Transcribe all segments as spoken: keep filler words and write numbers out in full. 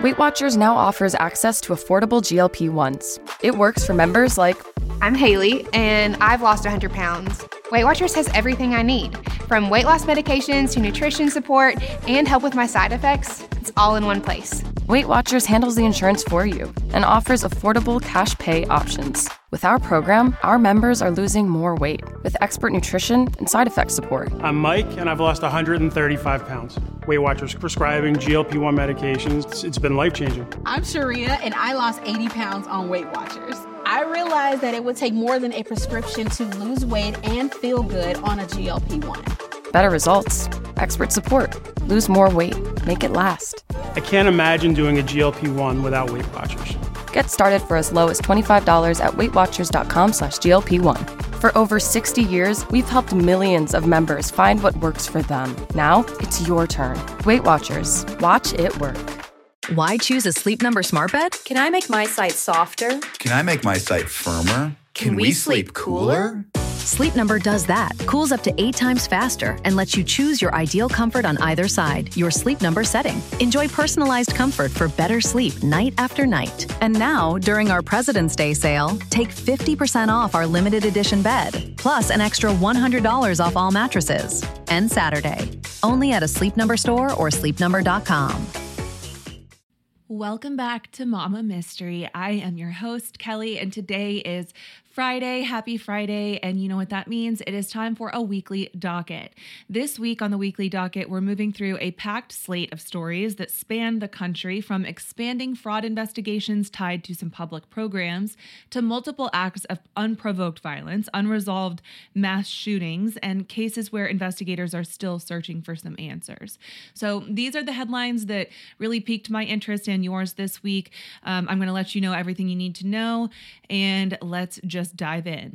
Weight Watchers now offers access to affordable G L P ones. It works for members like, I'm Haley, and I've lost one hundred pounds. Weight Watchers has everything I need, from weight loss medications to nutrition support and help with my side effects. It's all in one place. Weight Watchers handles the insurance for you and offers affordable cash pay options. With our program, our members are losing more weight with expert nutrition and side effect support. I'm Mike, and I've lost one hundred thirty-five pounds. Weight Watchers prescribing G L P one medications. It's, it's been life-changing. I'm Sharia, and I lost eighty pounds on Weight Watchers. I realized that it would take more than a prescription to lose weight and feel good on a G L P one. Better results, expert support, lose more weight, make it last. I can't imagine doing a G L P one without Weight Watchers. Get started for as low as twenty-five dollars at weightwatchers.com slash GLP1. For over sixty years, we've helped millions of members find what works for them. Now, it's your turn. Weight Watchers. Watch it work. Why choose a Sleep Number smart bed? Can I make my site softer? Can I make my site firmer? Can, Can we, we sleep cooler? Sleep Number does that, cools up to eight times faster, and lets you choose your ideal comfort on either side, your Sleep Number setting. Enjoy personalized comfort for better sleep night after night. And now, during our President's Day sale, take fifty percent off our limited edition bed, plus an extra one hundred dollars off all mattresses. And Saturday, only at a Sleep Number store or sleep number dot com. Welcome back to Mama Mystery. I am your host, Kelly, and today is Friday. Happy Friday. And you know what that means? It is time for a weekly docket. This week on the weekly docket, we're moving through a packed slate of stories that span the country, from expanding fraud investigations tied to some public programs to multiple acts of unprovoked violence, unresolved mass shootings, and cases where investigators are still searching for some answers. So these are the headlines that really piqued my interest and yours this week. Um, I'm going to let you know everything you need to know, and let's just Just dive in.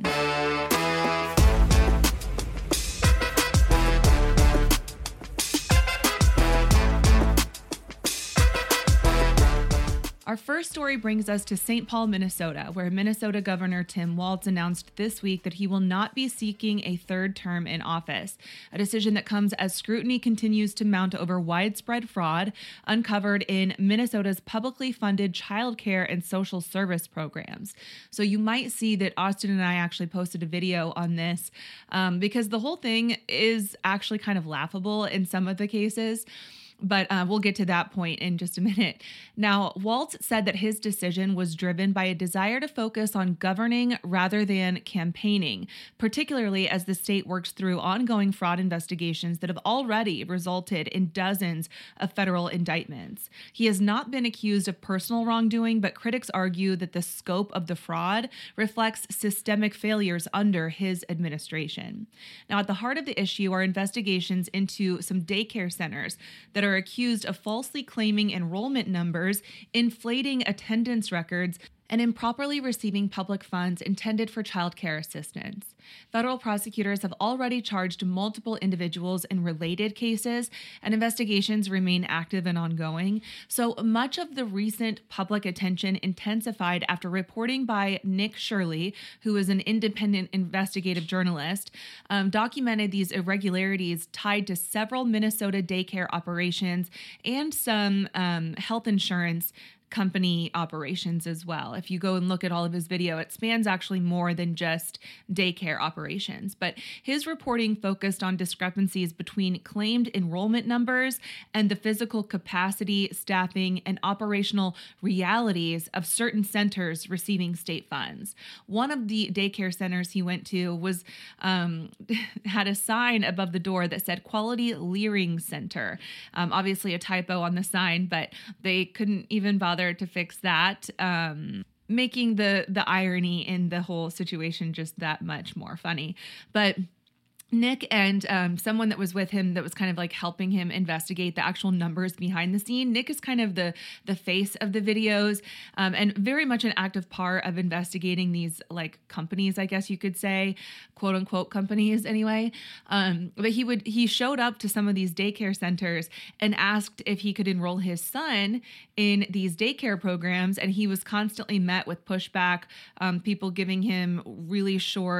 Our first story brings us to Saint Paul, Minnesota, where Minnesota Governor Tim Walz announced this week that he will not be seeking a third term in office, a decision that comes as scrutiny continues to mount over widespread fraud uncovered in Minnesota's publicly funded child care and social service programs. So you might see that Austin and I actually posted a video on this um, because the whole thing is actually kind of laughable in some of the cases. But uh, we'll get to that point in just a minute. Now, Walz said that his decision was driven by a desire to focus on governing rather than campaigning, particularly as the state works through ongoing fraud investigations that have already resulted in dozens of federal indictments. He has not been accused of personal wrongdoing, but critics argue that the scope of the fraud reflects systemic failures under his administration. Now, at the heart of the issue are investigations into some daycare centers that are are accused of falsely claiming enrollment numbers, inflating attendance records, and improperly receiving public funds intended for child care assistance. Federal prosecutors have already charged multiple individuals in related cases, and investigations remain active and ongoing. So much of the recent public attention intensified after reporting by Nick Shirley, who is an independent investigative journalist, um, documented these irregularities tied to several Minnesota daycare operations and some um, health insurance company operations as well. If you go and look at all of his video, it spans actually more than just daycare operations. But his reporting focused on discrepancies between claimed enrollment numbers and the physical capacity, staffing, and operational realities of certain centers receiving state funds. One of the daycare centers he went to was um, had a sign above the door that said Quality Leering Center. Um, obviously a typo on the sign, but they couldn't even bother to fix that, um, making the the irony in the whole situation just that much more funny. But Nick and um, someone that was with him that was kind of like helping him investigate the actual numbers behind the scene. Nick is kind of the the face of the videos um, and very much an active part of investigating these like companies, I guess you could say, quote unquote companies anyway. Um, but he would he showed up to some of these daycare centers and asked if he could enroll his son in these daycare programs, and he was constantly met with pushback, um, people giving him really short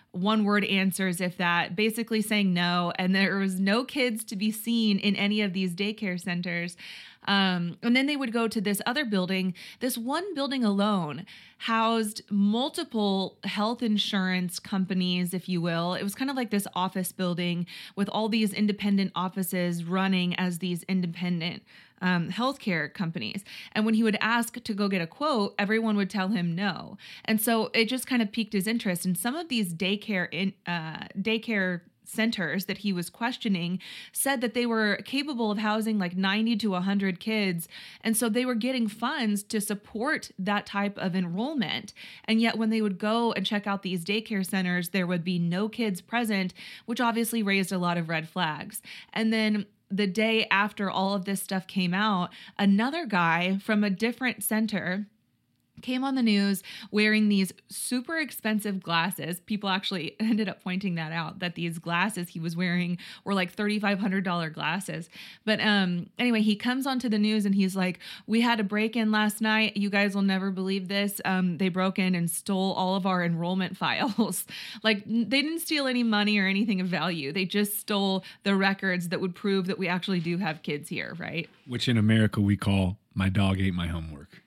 one word answers, if that, basically saying no. And there was no kids to be seen in any of these daycare centers. Um, and then they would go to this other building. This one building alone housed multiple health insurance companies, if you will. It was kind of like this office building with all these independent offices running as these independent um, healthcare companies. And when he would ask to go get a quote, everyone would tell him no. And so it just kind of piqued his interest. And some of these daycare in uh, daycare centers that he was questioning said that they were capable of housing like ninety to one hundred kids. And so they were getting funds to support that type of enrollment. And yet when they would go and check out these daycare centers, there would be no kids present, which obviously raised a lot of red flags. And then the day after all of this stuff came out, another guy from a different center came on the news wearing these super expensive glasses. People actually ended up pointing that out, that these glasses he was wearing were like thirty-five hundred dollars glasses. But um, anyway, he comes onto the news and he's like, we had a break-in last night. You guys will never believe this. Um, they broke in and stole all of our enrollment files. Like, they didn't steal any money or anything of value. They just stole the records that would prove that we actually do have kids here, right? Which in America we call my dog ate my homework.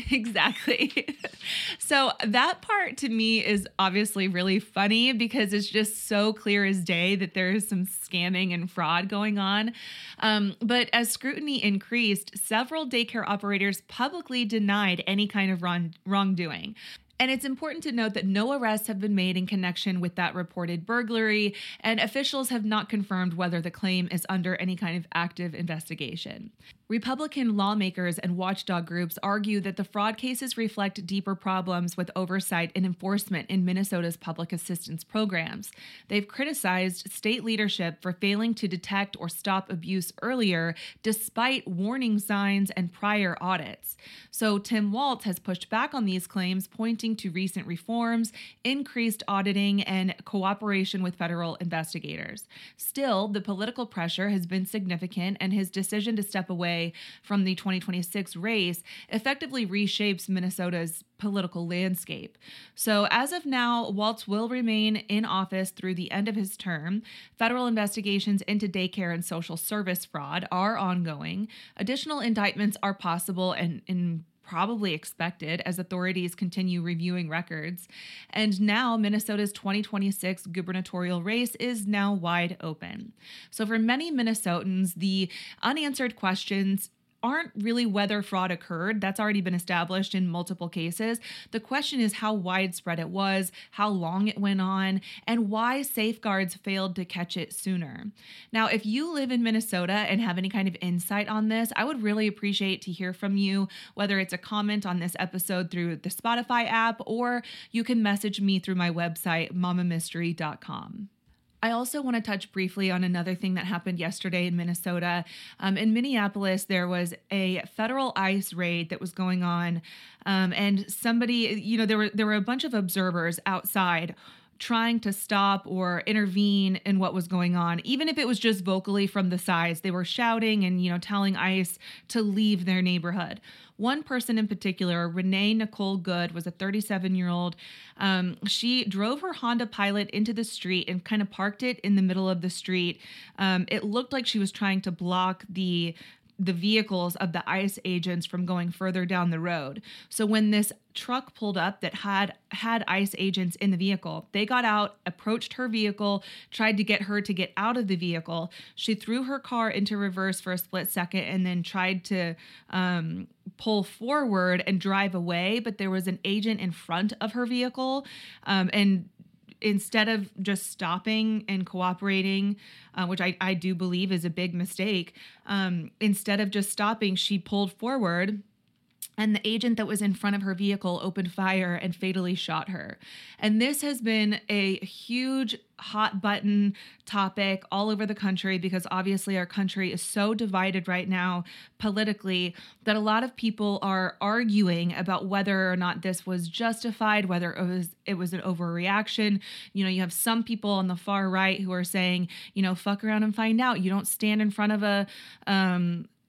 Exactly. So that part to me is obviously really funny because it's just so clear as day that there is some scamming and fraud going on. Um, but as scrutiny increased, several daycare operators publicly denied any kind of wrong wrongdoing. And it's important to note that no arrests have been made in connection with that reported burglary, and officials have not confirmed whether the claim is under any kind of active investigation. Republican lawmakers and watchdog groups argue that the fraud cases reflect deeper problems with oversight and enforcement in Minnesota's public assistance programs. They've criticized state leadership for failing to detect or stop abuse earlier, despite warning signs and prior audits. So Tim Walz has pushed back on these claims, pointing to recent reforms, increased auditing, and cooperation with federal investigators. Still, the political pressure has been significant, and his decision to step away from the twenty twenty-six race effectively reshapes Minnesota's political landscape. So as of now, Walz will remain in office through the end of his term. Federal investigations into daycare and social service fraud are ongoing. Additional indictments are possible and in probably expected as authorities continue reviewing records. And now Minnesota's twenty twenty-six gubernatorial race is now wide open. So for many Minnesotans, the unanswered questions aren't really whether fraud occurred. That's already been established in multiple cases. The question is how widespread it was, how long it went on, and why safeguards failed to catch it sooner. Now, if you live in Minnesota and have any kind of insight on this, I would really appreciate to hear from you, whether it's a comment on this episode through the Spotify app, or you can message me through my website, mama mystery dot com. I also want to touch briefly on another thing that happened yesterday in Minnesota. Um, in Minneapolis, there was a federal ICE raid that was going on, um, and somebody, you know, there were there were a bunch of observers outside trying to stop or intervene in what was going on, even if it was just vocally from the sides. They were shouting and, you know, telling ICE to leave their neighborhood. One person in particular, Renee Nicole Good, was a thirty-seven-year-old. Um, she drove her Honda Pilot into the street and kind of parked it in the middle of the street. Um, it looked like she was trying to block the the vehicles of the ICE agents from going further down the road. So when this truck pulled up that had had ICE agents in the vehicle, they got out, approached her vehicle, tried to get her to get out of the vehicle. She threw her car into reverse for a split second and then tried to um, pull forward and drive away, but there was an agent in front of her vehicle, um, and instead of just stopping and cooperating, uh, which I, I do believe is a big mistake, um, instead of just stopping, she pulled forward, and the agent that was in front of her vehicle opened fire and fatally shot her. And this has been a huge hot button topic all over the country because obviously our country is so divided right now politically that a lot of people are arguing about whether or not this was justified, whether it was it was an overreaction. You know, you have some people on the far right who are saying, you know, fuck around and find out. You don't stand in front of a um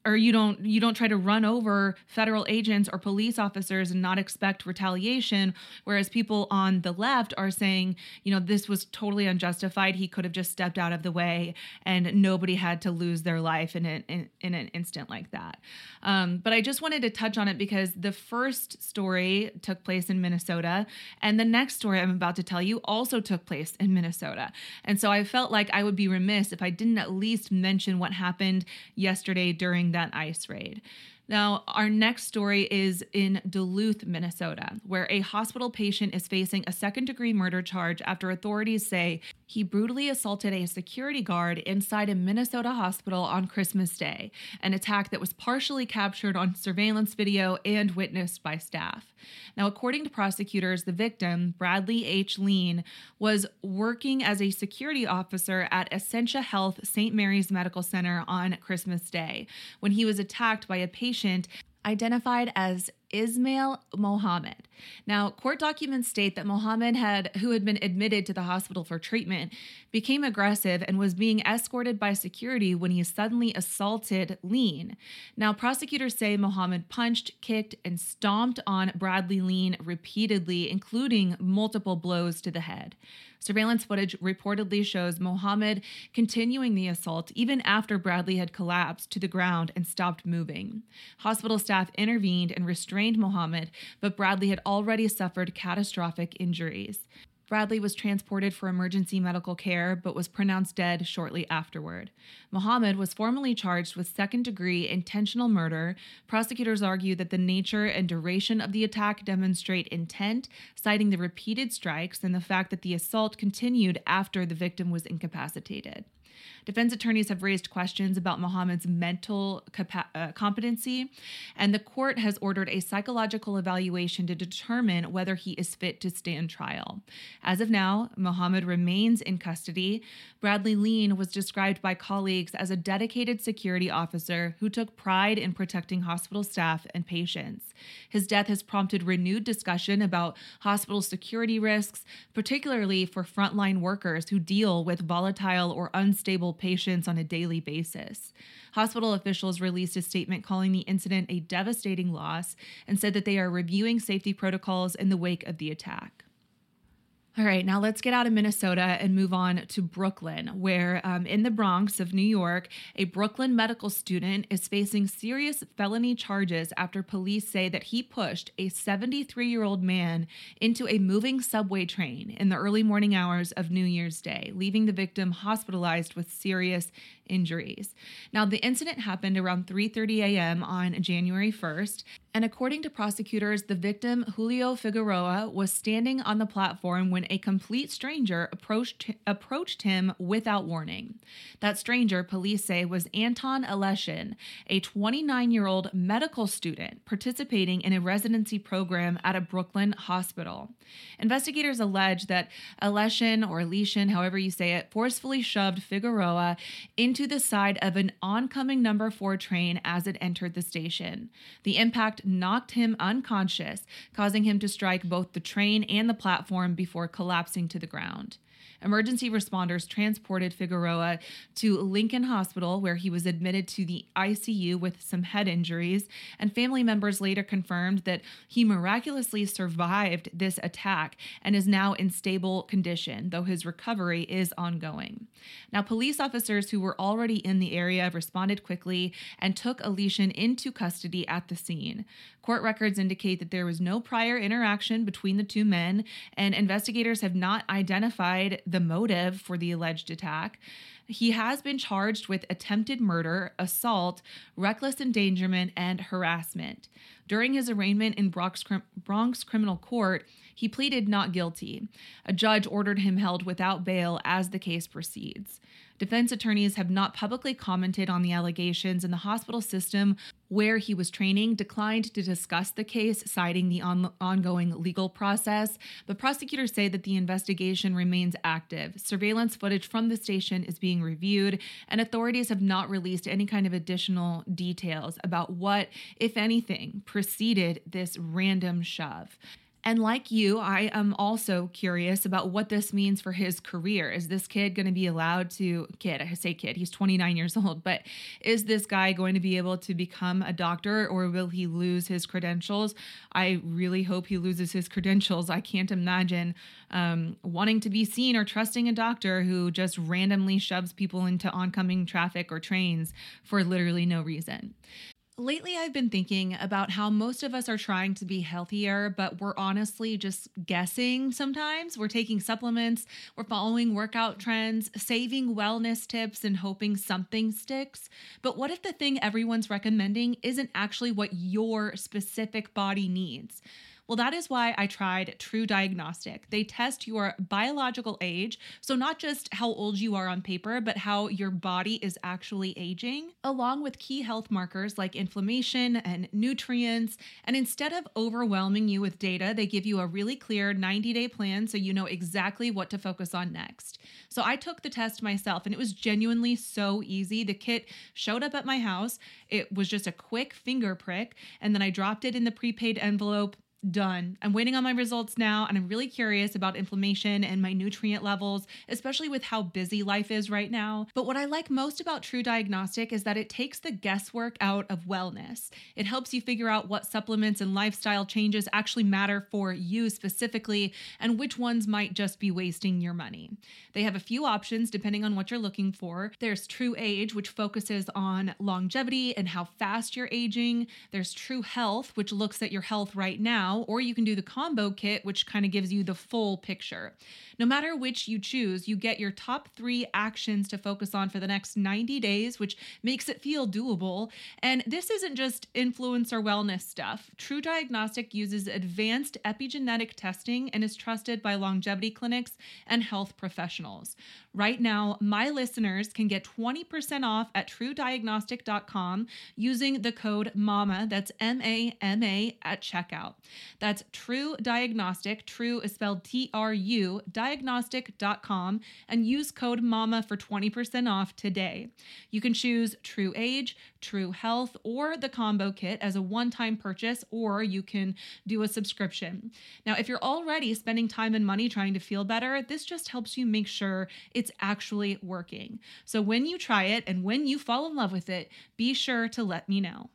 or you don't you don't try to run over federal agents or police officers and not expect retaliation, whereas people on the left are saying, you know, this was totally unjustified. He could have just stepped out of the way and nobody had to lose their life in an, in, in an instant like that. Um, but I just wanted to touch on it because the first story took place in Minnesota, and the next story I'm about to tell you also took place in Minnesota. And so I felt like I would be remiss if I didn't at least mention what happened yesterday during that ICE raid. Now, our next story is in Duluth, Minnesota, where a hospital patient is facing a second-degree murder charge after authorities say he brutally assaulted a security guard inside a Minnesota hospital on Christmas Day, an attack that was partially captured on surveillance video and witnessed by staff. Now, according to prosecutors, the victim, Bradley H. Lean, was working as a security officer at Essentia Health Saint Mary's Medical Center on Christmas Day when he was attacked by a patient identified as Ismail Mohammed. Now, court documents state that Mohammed, had, who had been admitted to the hospital for treatment, became aggressive and was being escorted by security when he suddenly assaulted Lean. Now, prosecutors say Mohammed punched, kicked, and stomped on Bradley Lean repeatedly, including multiple blows to the head. Surveillance footage reportedly shows Mohammed continuing the assault even after Bradley had collapsed to the ground and stopped moving. Hospital staff intervened and restrained Mohammed, but Bradley had already suffered catastrophic injuries. Bradley was transported for emergency medical care, but was pronounced dead shortly afterward. Mohammed was formally charged with second-degree intentional murder. Prosecutors argue that the nature and duration of the attack demonstrate intent, citing the repeated strikes and the fact that the assault continued after the victim was incapacitated. Defense attorneys have raised questions about Mohammed's mental capa- uh, competency, and the court has ordered a psychological evaluation to determine whether he is fit to stand trial. As of now, Mohammed remains in custody. Bradley Lean was described by colleagues as a dedicated security officer who took pride in protecting hospital staff and patients. His death has prompted renewed discussion about hospital security risks, particularly for frontline workers who deal with volatile or unstable patients on a daily basis. Hospital officials released a statement calling the incident a devastating loss and said that they are reviewing safety protocols in the wake of the attack. All right, now let's get out of Minnesota and move on to Brooklyn, where um, in the Bronx of New York, a Brooklyn medical student is facing serious felony charges after police say that he pushed a seventy-three-year-old man into a moving subway train in the early morning hours of New Year's Day, leaving the victim hospitalized with serious injuries. Now, the incident happened around three thirty a.m. on January first, and according to prosecutors, the victim, Julio Figueroa, was standing on the platform when a complete stranger approached approached him without warning. That stranger, police say, was Anton Aleshin, a twenty-nine-year-old medical student participating in a residency program at a Brooklyn hospital. Investigators allege that Aleshin, or Aleshin, however you say it, forcefully shoved Figueroa into the side of an oncoming number four train as it entered the station. The impact knocked him unconscious, causing him to strike both the train and the platform before collapsing to the ground. Emergency responders transported Figueroa to Lincoln Hospital, where he was admitted to the I C U with some head injuries, and family members later confirmed that he miraculously survived this attack and is now in stable condition, though his recovery is ongoing. Now, police officers who were already in the area responded quickly and took Aleshin into custody at the scene. Court records indicate that there was no prior interaction between the two men, and investigators have not identified the motive for the alleged attack. He has been charged with attempted murder, assault, reckless endangerment, and harassment. During his arraignment in Bronx, Bronx Criminal Court, he pleaded not guilty. A judge ordered him held without bail as the case proceeds. Defense attorneys have not publicly commented on the allegations, and the hospital system where he was training declined to discuss the case, citing the on- ongoing legal process. But prosecutors say that the investigation remains active. Surveillance footage from the station is being reviewed, and authorities have not released any kind of additional details about what, if anything, preceded this random shove. And like you, I am also curious about what this means for his career. Is this kid going to be allowed to, kid, I say kid, he's twenty-nine years old, but is this guy going to be able to become a doctor, or will he lose his credentials? I really hope he loses his credentials. I can't imagine um, wanting to be seen or trusting a doctor who just randomly shoves people into oncoming traffic or trains for literally no reason. Lately, I've been thinking about how most of us are trying to be healthier, but we're honestly just guessing sometimes. We're taking supplements, we're following workout trends, saving wellness tips, and hoping something sticks. But what if the thing everyone's recommending isn't actually what your specific body needs? Well, that is why I tried True Diagnostic. They test your biological age, so not just how old you are on paper, but how your body is actually aging, along with key health markers like inflammation and nutrients. And instead of overwhelming you with data, they give you a really clear ninety-day plan so you know exactly what to focus on next. So I took the test myself, and it was genuinely so easy. The kit showed up at my house. It was just a quick finger prick, and then I dropped it in the prepaid envelope. Done. I'm waiting on my results now, and I'm really curious about inflammation and my nutrient levels, especially with how busy life is right now. But what I like most about True Diagnostic is that it takes the guesswork out of wellness. It helps you figure out what supplements and lifestyle changes actually matter for you specifically, and which ones might just be wasting your money. They have a few options depending on what you're looking for. There's True Age, which focuses on longevity and how fast you're aging. There's True Health, which looks at your health right now. Or you can do the combo kit, which kind of gives you the full picture. No matter which you choose, you get your top three actions to focus on for the next ninety days, which makes it feel doable. And this isn't just influencer wellness stuff. True Diagnostic uses advanced epigenetic testing and is trusted by longevity clinics and health professionals. Right now, my listeners can get twenty percent off at true diagnostic dot com using the code MAMA, that's M A M A, at checkout. That's True Diagnostic, True is spelled T R U, diagnostic dot com, and use code MAMA for twenty percent off today. You can choose True Age, True Health, or the combo kit as a one-time purchase, or you can do a subscription. Now, if you're already spending time and money trying to feel better, this just helps you make sure it's actually working. So when you try it and when you fall in love with it, be sure to let me know.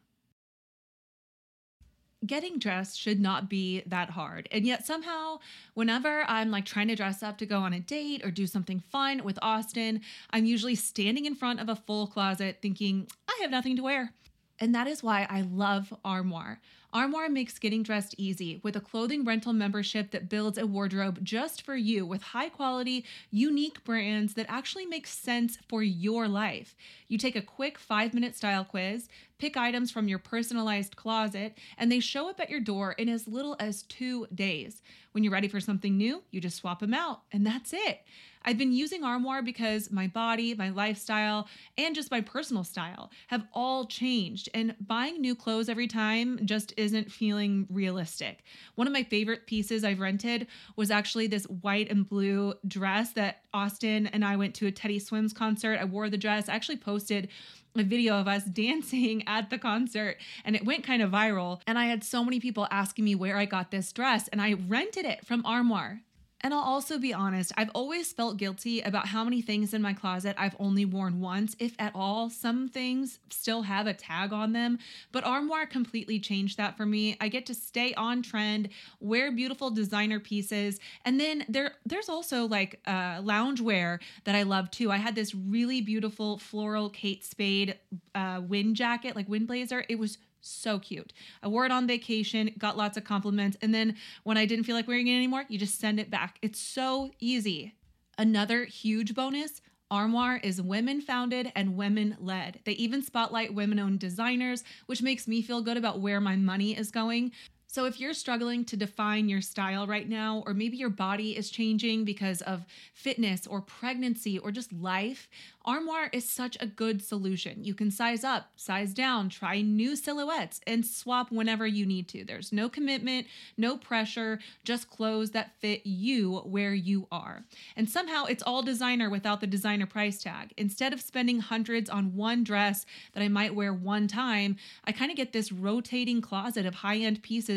Getting dressed should not be that hard. And yet somehow, whenever I'm like trying to dress up to go on a date or do something fun with Austin, I'm usually standing in front of a full closet thinking, I have nothing to wear. And that is why I love Armoire. Armoire makes getting dressed easy with a clothing rental membership that builds a wardrobe just for you with high quality, unique brands that actually make sense for your life. You take a quick five minute style quiz, pick items from your personalized closet, and they show up at your door in as little as two days. When you're ready for something new, you just swap them out, and that's it. I've been using Armoire because my body, my lifestyle, and just my personal style have all changed, and buying new clothes every time just isn't feeling realistic. One of my favorite pieces I've rented was actually this white and blue dress that Austin and I went to a Teddy Swims concert. I wore the dress. I actually posted a video of us dancing at the concert, and it went kind of viral. And I had so many people asking me where I got this dress, and I rented it from Armoire. And I'll also be honest, I've always felt guilty about how many things in my closet I've only worn once, if at all. Some things still have a tag on them, but Armoire completely changed that for me. I get to stay on trend, wear beautiful designer pieces, and then there there's also like uh, loungewear that I love too. I had this really beautiful floral Kate Spade uh, wind jacket, like wind blazer. It was so cute. I wore it on vacation, got lots of compliments, and then when I didn't feel like wearing it anymore, you just send it back. It's so easy. Another huge bonus, Armoire is women-founded and women-led. They even spotlight women-owned designers, which makes me feel good about where my money is going. So if you're struggling to define your style right now, or maybe your body is changing because of fitness or pregnancy or just life, Armoire is such a good solution. You can size up, size down, try new silhouettes, and swap whenever you need to. There's no commitment, no pressure, just clothes that fit you where you are. And somehow it's all designer without the designer price tag. Instead of spending hundreds on one dress that I might wear one time, I kind of get this rotating closet of high-end pieces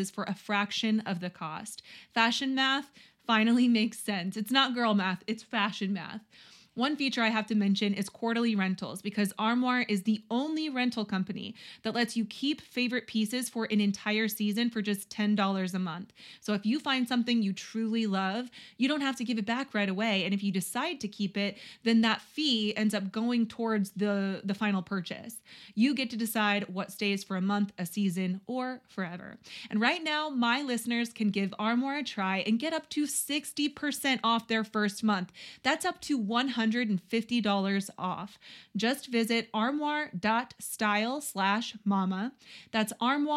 pieces for a fraction of the cost. Fashion math finally makes sense. It's not girl math, it's fashion math. One feature I have to mention is quarterly rentals, because Armoire is the only rental company that lets you keep favorite pieces for an entire season for just ten dollars a month. So if you find something you truly love, you don't have to give it back right away. And if you decide to keep it, then that fee ends up going towards the, the final purchase. You get to decide what stays for a month, a season, or forever. And right now, my listeners can give Armoire a try and get up to sixty percent off their first month. That's up to one hundred fifty dollars off. Just visit armoire.style slash mama. That's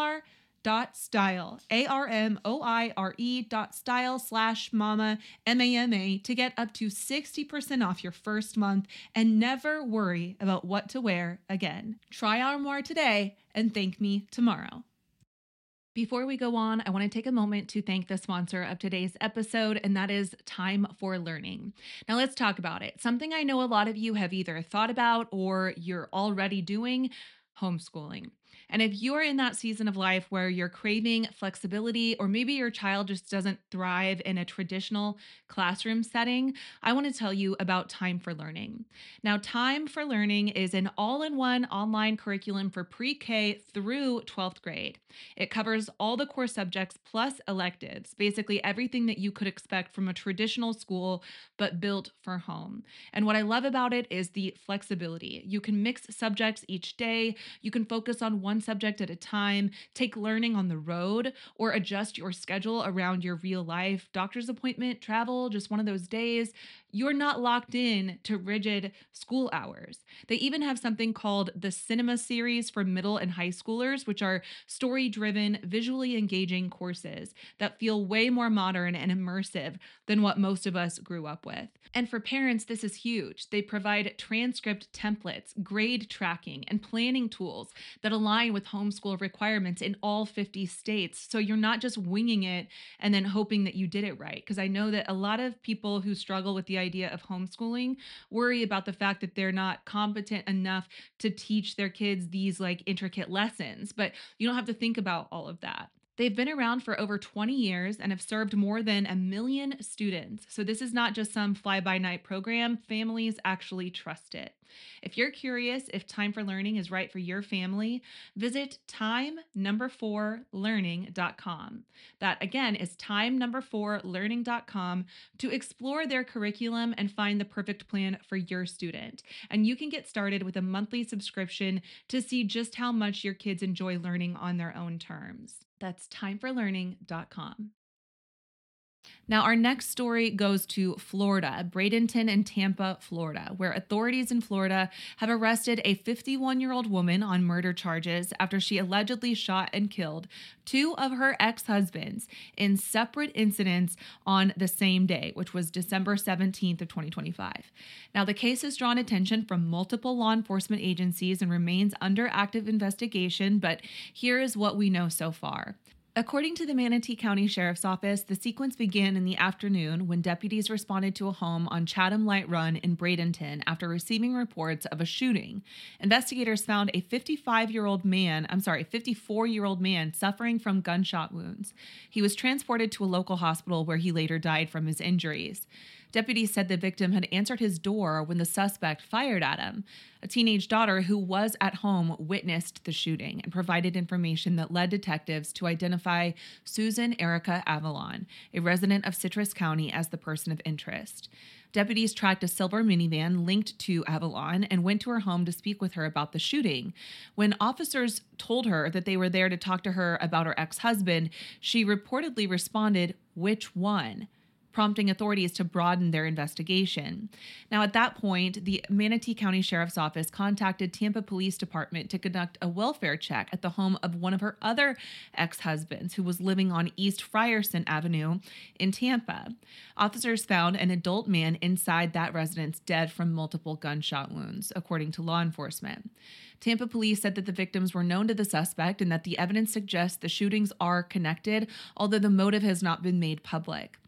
armoire.style, A R M O I R E dot style slash mama, M A M A, to get up to sixty percent off your first month and never worry about what to wear again. Try Armoire today and thank me tomorrow. Before we go on, I want to take a moment to thank the sponsor of today's episode, and that is Time for Learning. Now let's talk about it. Something I know a lot of you have either thought about or you're already doing: homeschooling. And if you're in that season of life where you're craving flexibility, or maybe your child just doesn't thrive in a traditional classroom setting, I want to tell you about Time for Learning. Now, Time for Learning is an all-in-one online curriculum for pre-K through twelfth grade. It covers all the core subjects plus electives, basically everything that you could expect from a traditional school, but built for home. And what I love about it is the flexibility. You can mix subjects each day. You can focus on one subject at a time, take learning on the road, or adjust your schedule around your real life, doctor's appointment, travel, just one of those days. You're not locked in to rigid school hours. They even have something called the Cinema Series for middle and high schoolers, which are story-driven, visually engaging courses that feel way more modern and immersive than what most of us grew up with. And for parents, this is huge. They provide transcript templates, grade tracking, and planning tools that align with homeschool requirements in all fifty states. So you're not just winging it and then hoping that you did it right. Because I know that a lot of people who struggle with the idea of homeschooling worry about the fact that they're not competent enough to teach their kids these like intricate lessons. But you don't have to think about all of that. They've been around for over twenty years and have served more than a million students. So this is not just some fly-by-night program. Families actually trust it. If you're curious if Time for Learning is right for your family, visit time number four learning dot com. That again is time number four learning dot com to explore their curriculum and find the perfect plan for your student. And you can get started with a monthly subscription to see just how much your kids enjoy learning on their own terms. That's time for learning dot com. Now, our next story goes to Florida, Bradenton and Tampa, Florida, where authorities in Florida have arrested a fifty-one-year-old woman on murder charges after she allegedly shot and killed two of her ex-husbands in separate incidents on the same day, which was December seventeenth of twenty twenty-five. Now, the case has drawn attention from multiple law enforcement agencies and remains under active investigation, but here is what we know so far. According to the Manatee County Sheriff's Office, the sequence began in the afternoon when deputies responded to a home on Chatham Light Run in Bradenton after receiving reports of a shooting. Investigators found a fifty-five-year-old man, I'm sorry, fifty-four-year-old man suffering from gunshot wounds. He was transported to a local hospital where he later died from his injuries. Deputies said the victim had answered his door when the suspect fired at him. A teenage daughter who was at home witnessed the shooting and provided information that led detectives to identify Susan Erica Avalon, a resident of Citrus County, as the person of interest. Deputies tracked a silver minivan linked to Avalon and went to her home to speak with her about the shooting. When officers told her that they were there to talk to her about her ex-husband, she reportedly responded, "Which one?" prompting authorities to broaden their investigation. Now, at that point, the Manatee County Sheriff's Office contacted Tampa Police Department to conduct a welfare check at the home of one of her other ex-husbands who was living on East Frierson Avenue in Tampa. Officers found an adult man inside that residence dead from multiple gunshot wounds, according to law enforcement. Tampa police said that the victims were known to the suspect and that the evidence suggests the shootings are connected, although the motive has not been made public.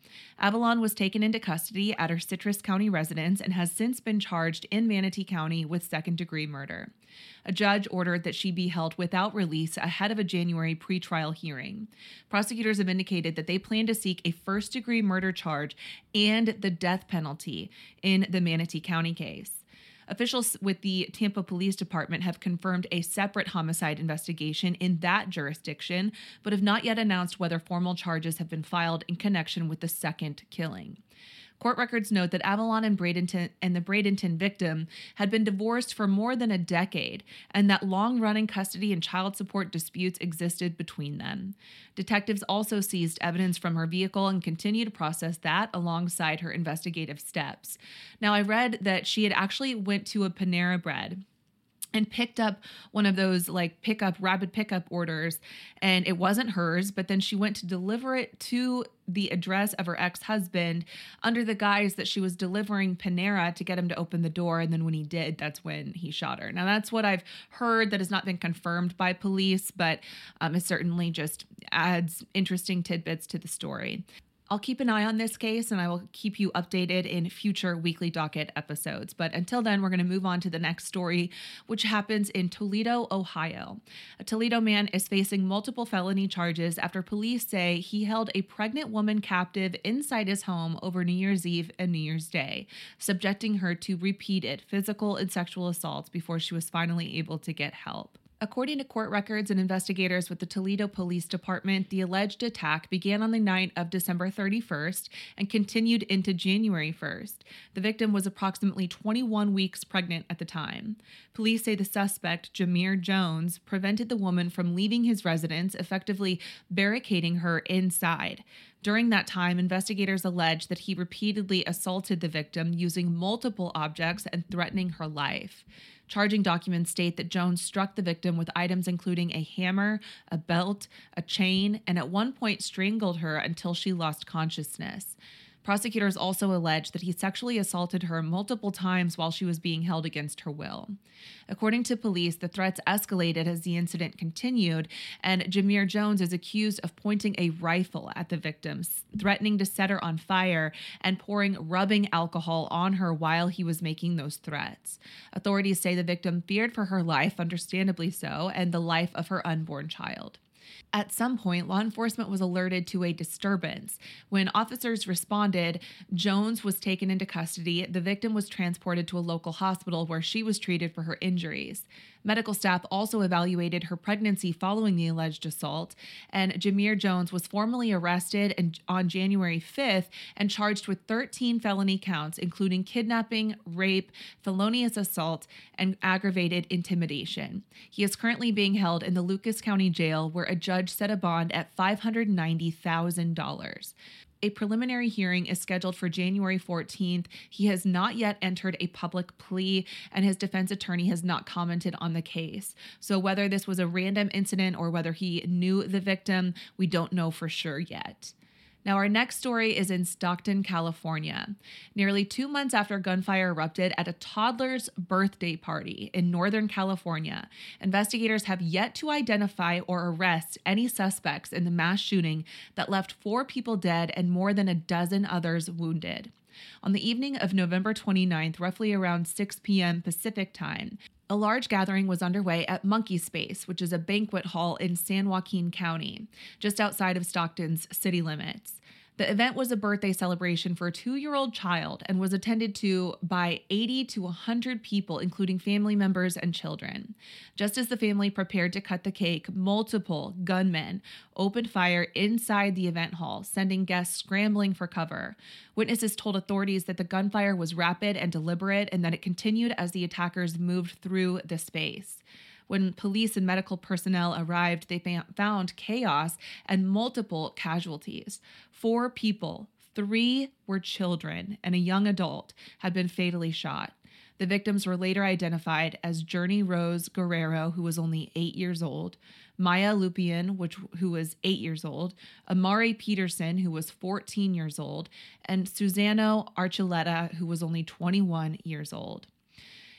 Avalon was taken into custody at her Citrus County residence and has since been charged in Manatee County with second-degree murder. A judge ordered that she be held without release ahead of a January pretrial hearing. Prosecutors have indicated that they plan to seek a first-degree murder charge and the death penalty in the Manatee County case. Officials with the Tampa Police Department have confirmed a separate homicide investigation in that jurisdiction, but have not yet announced whether formal charges have been filed in connection with the second killing. Court records note that Avalon and Bradenton and the Bradenton victim had been divorced for more than a decade, and that long-running custody and child support disputes existed between them. Detectives also seized evidence from her vehicle and continue to process that alongside her investigative steps. Now, I read that she had actually went to a Panera Bread and picked up one of those like pickup, rapid pickup orders, and it wasn't hers, but then she went to deliver it to the address of her ex-husband under the guise that she was delivering Panera to get him to open the door, and then when he did, that's when he shot her. Now, that's what I've heard that has not been confirmed by police, but um, it certainly just adds interesting tidbits to the story. I'll keep an eye on this case, and I will keep you updated in future Weekly Docket episodes. But until then, we're going to move on to the next story, which happens in Toledo, Ohio. A Toledo man is facing multiple felony charges after police say he held a pregnant woman captive inside his home over New Year's Eve and New Year's Day, subjecting her to repeated physical and sexual assaults before she was finally able to get help. According to court records and investigators with the Toledo Police Department, the alleged attack began on the night of December thirty-first and continued into January first. The victim was approximately twenty-one weeks pregnant at the time. Police say the suspect, Jameer Jones, prevented the woman from leaving his residence, effectively barricading her inside. During that time, investigators allege that he repeatedly assaulted the victim using multiple objects and threatening her life. Charging documents state that Jones struck the victim with items including a hammer, a belt, a chain, and at one point strangled her until she lost consciousness. Prosecutors also allege that he sexually assaulted her multiple times while she was being held against her will. According to police, the threats escalated as the incident continued, and Jameer Jones is accused of pointing a rifle at the victim, threatening to set her on fire, and pouring rubbing alcohol on her while he was making those threats. Authorities say the victim feared for her life, understandably so, and the life of her unborn child. At some point, law enforcement was alerted to a disturbance. When officers responded, Jones was taken into custody. The victim was transported to a local hospital where she was treated for her injuries. Medical staff also evaluated her pregnancy following the alleged assault, and Jameer Jones was formally arrested on January fifth and charged with thirteen felony counts, including kidnapping, rape, felonious assault, and aggravated intimidation. He is currently being held in the Lucas County Jail, where a judge set a bond at five hundred ninety thousand dollars. A preliminary hearing is scheduled for January fourteenth. He has not yet entered a public plea, and his defense attorney has not commented on the case. So whether this was a random incident or whether he knew the victim, we don't know for sure yet. Now, our next story is in Stockton, California. Nearly two months after gunfire erupted at a toddler's birthday party in Northern California, investigators have yet to identify or arrest any suspects in the mass shooting that left four people dead and more than a dozen others wounded. On the evening of November twenty-ninth, roughly around six p.m. Pacific time, a large gathering was underway at Monkey Space, which is a banquet hall in San Joaquin County, just outside of Stockton's city limits. The event was a birthday celebration for a two-year-old child and was attended to by eighty to one hundred people, including family members and children. Just as the family prepared to cut the cake, multiple gunmen opened fire inside the event hall, sending guests scrambling for cover. Witnesses told authorities that the gunfire was rapid and deliberate and that it continued as the attackers moved through the space. When police and medical personnel arrived, they found chaos and multiple casualties. Four people, three were children, and a young adult had been fatally shot. The victims were later identified as Journey Rose Guerrero, who was only eight years old, Maya Lupian, which, who was eight years old, Amari Peterson, who was fourteen years old, and Susano Archuleta, who was only twenty-one years old.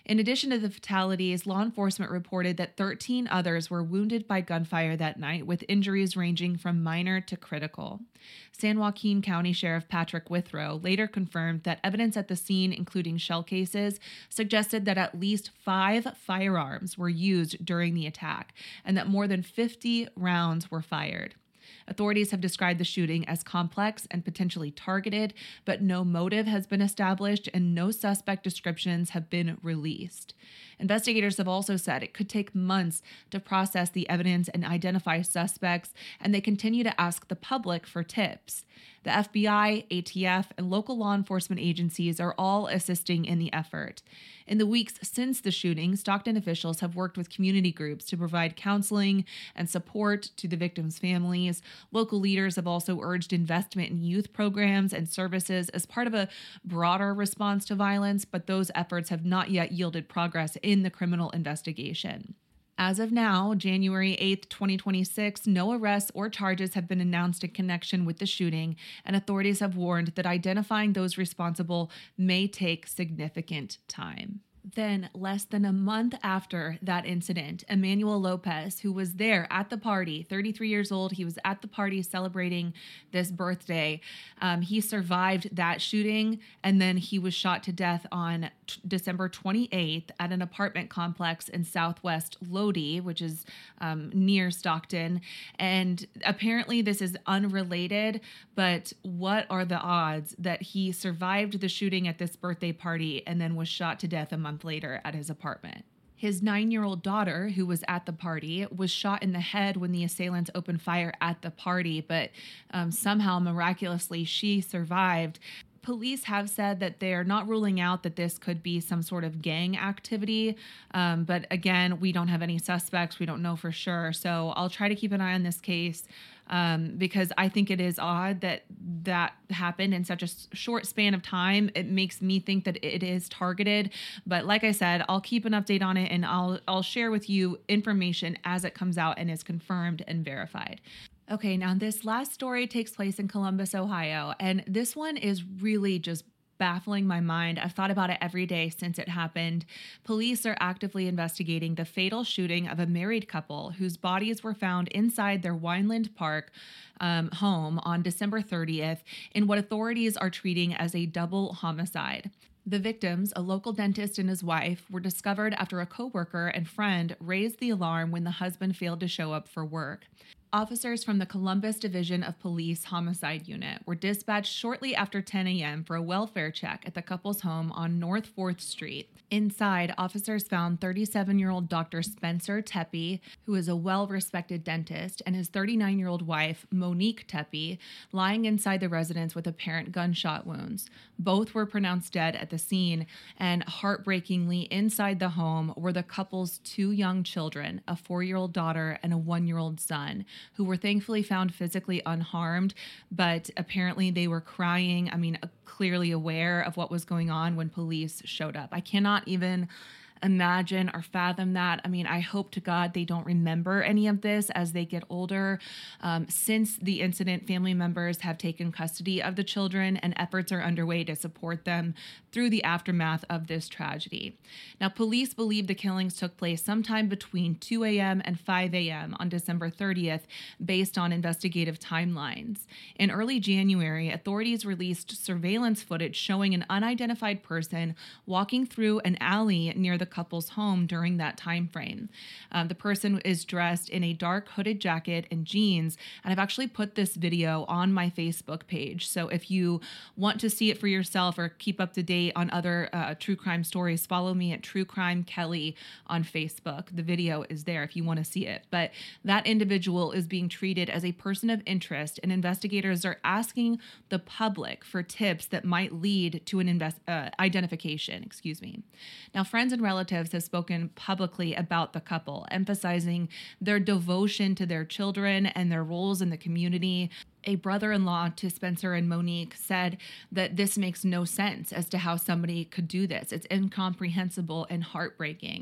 In addition to the fatalities, law enforcement reported that thirteen others were wounded by gunfire that night, with injuries ranging from minor to critical. San Joaquin County Sheriff Patrick Withrow later confirmed that evidence at the scene, including shell cases, suggested that at least five firearms were used during the attack and that more than fifty rounds were fired. Authorities have described the shooting as complex and potentially targeted, but no motive has been established and no suspect descriptions have been released. Investigators have also said it could take months to process the evidence and identify suspects, and they continue to ask the public for tips. The F B I, A T F, and local law enforcement agencies are all assisting in the effort. In the weeks since the shooting, Stockton officials have worked with community groups to provide counseling and support to the victims' families. Local leaders have also urged investment in youth programs and services as part of a broader response to violence, but those efforts have not yet yielded progress in the criminal investigation. As of now, January eighth, twenty twenty-six, no arrests or charges have been announced in connection with the shooting, and authorities have warned that identifying those responsible may take significant time. Then, less than a month after that incident, Emmanuel Lopez, who was there at the party, thirty-three years old, he was at the party celebrating this birthday. Um, he survived that shooting, and then he was shot to death on t- December twenty-eighth at an apartment complex in Southwest Lodi, which is um, near Stockton. And apparently this is unrelated, but what are the odds that he survived the shooting at this birthday party and then was shot to death a month later at his apartment? His nine-year-old daughter, who was at the party, was shot in the head when the assailants opened fire at the party, but um, somehow, miraculously, she survived. Police have said that they're not ruling out that this could be some sort of gang activity. Um, but again, we don't have any suspects. We don't know for sure. So I'll try to keep an eye on this case um, because I think it is odd that that happened in such a short span of time. It makes me think that it is targeted. But like I said, I'll keep an update on it and I'll I'll share with you information as it comes out and is confirmed and verified. Okay, now this last story takes place in Columbus, Ohio, and this one is really just baffling my mind. I've thought about it every day since it happened. Police are actively investigating the fatal shooting of a married couple whose bodies were found inside their Wineland Park um, home on December thirtieth in what authorities are treating as a double homicide. The victims, a local dentist and his wife, were discovered after a coworker and friend raised the alarm when the husband failed to show up for work. Officers from the Columbus Division of Police Homicide Unit were dispatched shortly after ten a.m. for a welfare check at the couple's home on North fourth Street. Inside, officers found thirty-seven-year-old Doctor Spencer Tepe, who is a well-respected dentist, and his thirty-nine-year-old wife, Monique Tepe, lying inside the residence with apparent gunshot wounds. Both were pronounced dead at the scene, and heartbreakingly, inside the home were the couple's two young children, a four-year-old daughter and a one-year-old son, who were thankfully found physically unharmed, but apparently they were crying, I mean, clearly aware of what was going on when police showed up. I cannot even imagine or fathom that. I mean, I hope to God they don't remember any of this as they get older. Um, since the incident, family members have taken custody of the children and efforts are underway to support them through the aftermath of this tragedy. Now, police believe the killings took place sometime between two a.m. and five a.m. on December thirtieth, based on investigative timelines. In early January, authorities released surveillance footage showing an unidentified person walking through an alley near the couple's home during that time frame. Um, the person is dressed in a dark hooded jacket and jeans, and I've actually put this video on my Facebook page. So if you want to see it for yourself or keep up to date on other uh, true crime stories, follow me at True Crime Kelly on Facebook. The video is there if you want to see it. But that individual is being treated as a person of interest, and investigators are asking the public for tips that might lead to an invest, uh, identification. Excuse me. Now, friends and relatives have spoken publicly about the couple, emphasizing their devotion to their children and their roles in the community. A brother-in-law to Spencer and Monique said that this makes no sense as to how somebody could do this. It's incomprehensible and heartbreaking.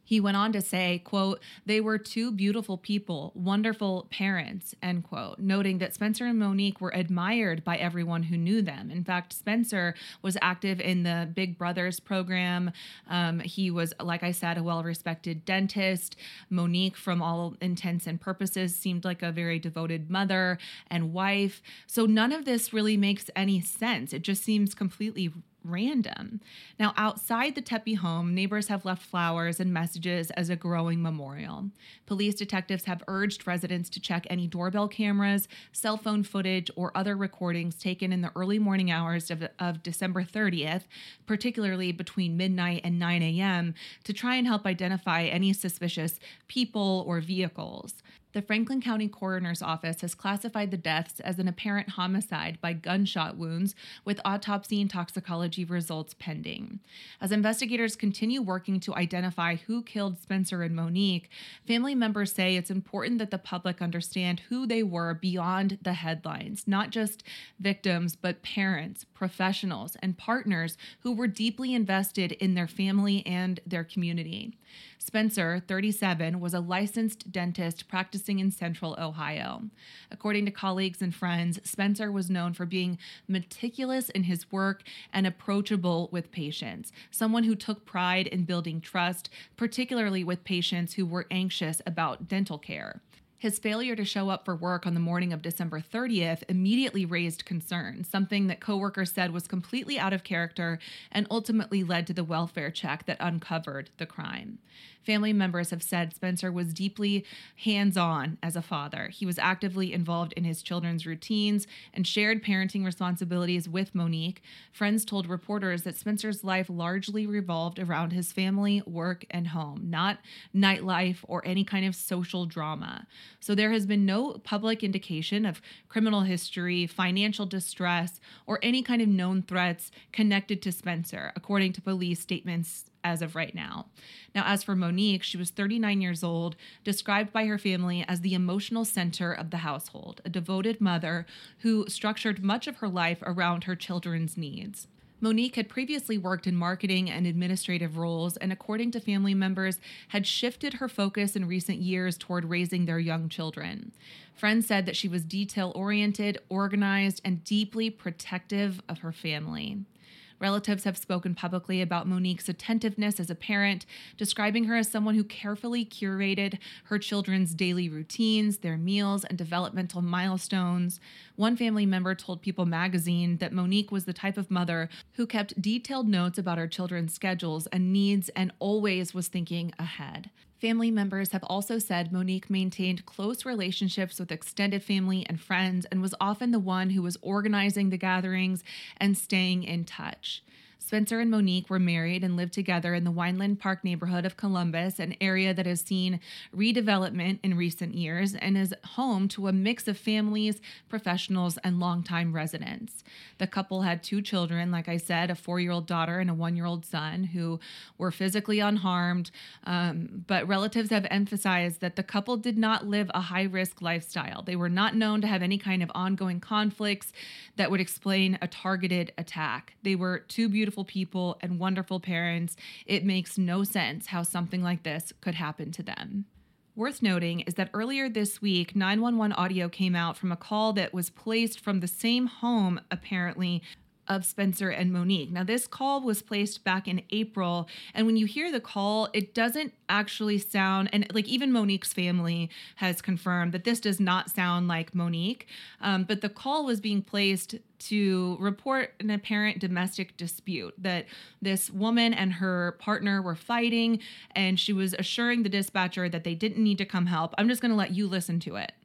He went on to say, quote, "They were two beautiful people, wonderful parents," end quote, noting that Spencer and Monique were admired by everyone who knew them. In fact, Spencer was active in the Big Brothers program. Um, he was, like I said, a well-respected dentist. Monique, from all intents and purposes, seemed like a very devoted mother and wife. So none of this really makes any sense. It just seems completely random. Now, outside the Tepe home, neighbors have left flowers and messages as a growing memorial. Police detectives have urged residents to check any doorbell cameras, cell phone footage, or other recordings taken in the early morning hours of, of December thirtieth, particularly between midnight and nine a.m., to try and help identify any suspicious people or vehicles. The Franklin County Coroner's Office has classified the deaths as an apparent homicide by gunshot wounds, with autopsy and toxicology results pending. As investigators continue working to identify who killed Spencer and Monique, family members say it's important that the public understand who they were beyond the headlines, not just victims, but parents, professionals, and partners who were deeply invested in their family and their community. Spencer, thirty-seven, was a licensed dentist practicing in Central Ohio. According to colleagues and friends, Spencer was known for being meticulous in his work and approachable with patients, someone who took pride in building trust, particularly with patients who were anxious about dental care. His failure to show up for work on the morning of December thirtieth immediately raised concern, something that coworkers said was completely out of character and ultimately led to the welfare check that uncovered the crime. Family members have said Spencer was deeply hands-on as a father. He was actively involved in his children's routines and shared parenting responsibilities with Monique. Friends told reporters that Spencer's life largely revolved around his family, work, and home, not nightlife or any kind of social drama. So there has been no public indication of criminal history, financial distress, or any kind of known threats connected to Spencer, according to police statements as of right now. Now, as for Monique, she was thirty-nine years old, described by her family as the emotional center of the household, a devoted mother who structured much of her life around her children's needs. Monique had previously worked in marketing and administrative roles, and according to family members, had shifted her focus in recent years toward raising their young children. Friends said that she was detail-oriented, organized, and deeply protective of her family. Relatives have spoken publicly about Monique's attentiveness as a parent, describing her as someone who carefully curated her children's daily routines, their meals, and developmental milestones. One family member told People magazine that Monique was the type of mother who kept detailed notes about her children's schedules and needs and always was thinking ahead. Family members have also said Monique maintained close relationships with extended family and friends and was often the one who was organizing the gatherings and staying in touch. Spencer and Monique were married and lived together in the Wineland Park neighborhood of Columbus, an area that has seen redevelopment in recent years and is home to a mix of families, professionals, and longtime residents. The couple had two children, like I said, a four-year-old daughter and a one-year-old son who were physically unharmed, um, but relatives have emphasized that the couple did not live a high-risk lifestyle. They were not known to have any kind of ongoing conflicts that would explain a targeted attack. They were two beautiful people and wonderful parents. It makes no sense how something like this could happen to them. Worth noting is that earlier this week, nine one one audio came out from a call that was placed from the same home, apparently, of Spencer and Monique. Now, this call was placed back in April, and when you hear the call, it doesn't actually sound, and like even Monique's family has confirmed that this does not sound like Monique, um, but the call was being placed to report an apparent domestic dispute, that this woman and her partner were fighting, and she was assuring the dispatcher that they didn't need to come help. I'm just going to let you listen to it.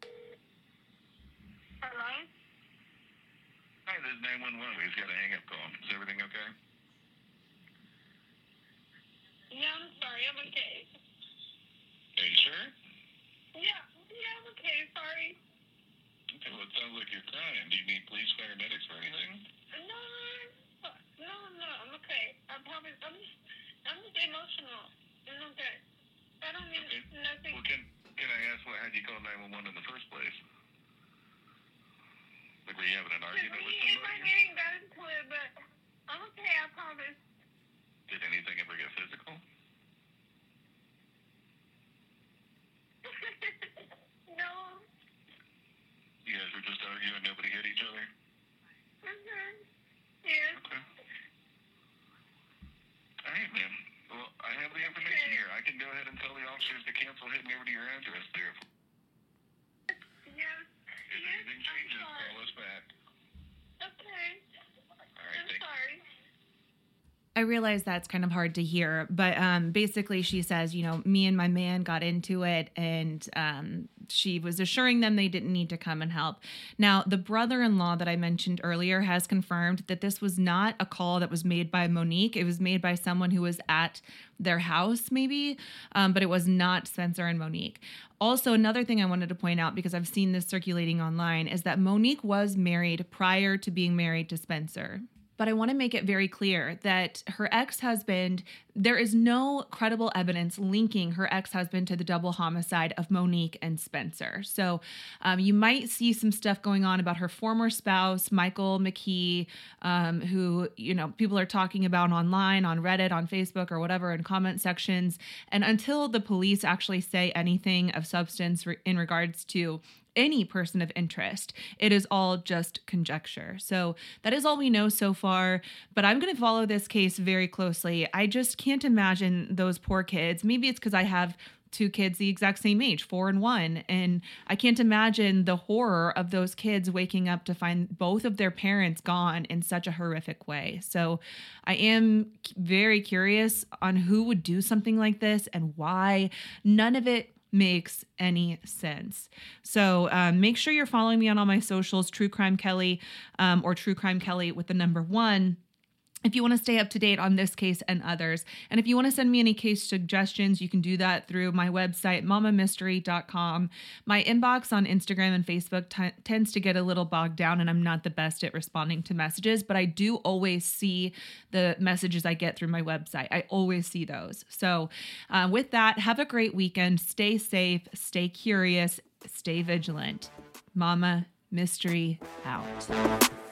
nine one one. We just got a hang-up call. Is everything okay? Yeah, I'm sorry. I'm okay. Are you sure? Yeah. Yeah, I'm okay. Sorry. Okay, well, it sounds like you're crying. Do you need police, paramedics, or anything? No, no, no. I'm okay. I promise. I'm just, I'm just emotional. I'm okay. I don't need okay. nothing. Well, can, can I ask what had you call nine one one in the first place? Like, were you having an argument with somebody? It might getting got into it, but I'm okay, I promise. Did anything ever get physical? just arguing, nobody hit each other? Mm-hmm. Yeah. Okay. All right, ma'am. Well, I have the information here. I can go ahead and tell the officers to cancel heading over to your address there. Yeah. If anything changes, call us back. Okay. All right, I'm thank you. sorry. I realize that's kind of hard to hear, but um, basically she says, you know, me and my man got into it, and um, she was assuring them they didn't need to come and help. Now, the brother-in-law that I mentioned earlier has confirmed that this was not a call that was made by Monique. It was made by someone who was at their house, maybe, um, but it was not Spencer and Monique. Also, another thing I wanted to point out, because I've seen this circulating online, is that Monique was married prior to being married to Spencer. But I want to make it very clear that her ex-husband, there is no credible evidence linking her ex-husband to the double homicide of Monique and Spencer. So um, you might see some stuff going on about her former spouse, Michael McKee, um, who, you know, people are talking about online, on Reddit, on Facebook, or whatever, in comment sections. And until the police actually say anything of substance re- in regards to any person of interest, it is all just conjecture. So that is all we know so far, but I'm going to follow this case very closely. I just can't imagine those poor kids. Maybe it's because I have two kids the exact same age, four and one, and I can't imagine the horror of those kids waking up to find both of their parents gone in such a horrific way. So I am very curious on who would do something like this and why. None of it makes any sense. So um, make sure you're following me on all my socials, True Crime Kelly, um, or True Crime Kelly with the number one, if you want to stay up to date on this case and others. And if you want to send me any case suggestions, you can do that through my website, mama mystery dot com. My inbox on Instagram and Facebook t- tends to get a little bogged down, and I'm not the best at responding to messages, but I do always see the messages I get through my website. I always see those. So uh, with that, have a great weekend. Stay safe, stay curious, stay vigilant. Mama Mystery out.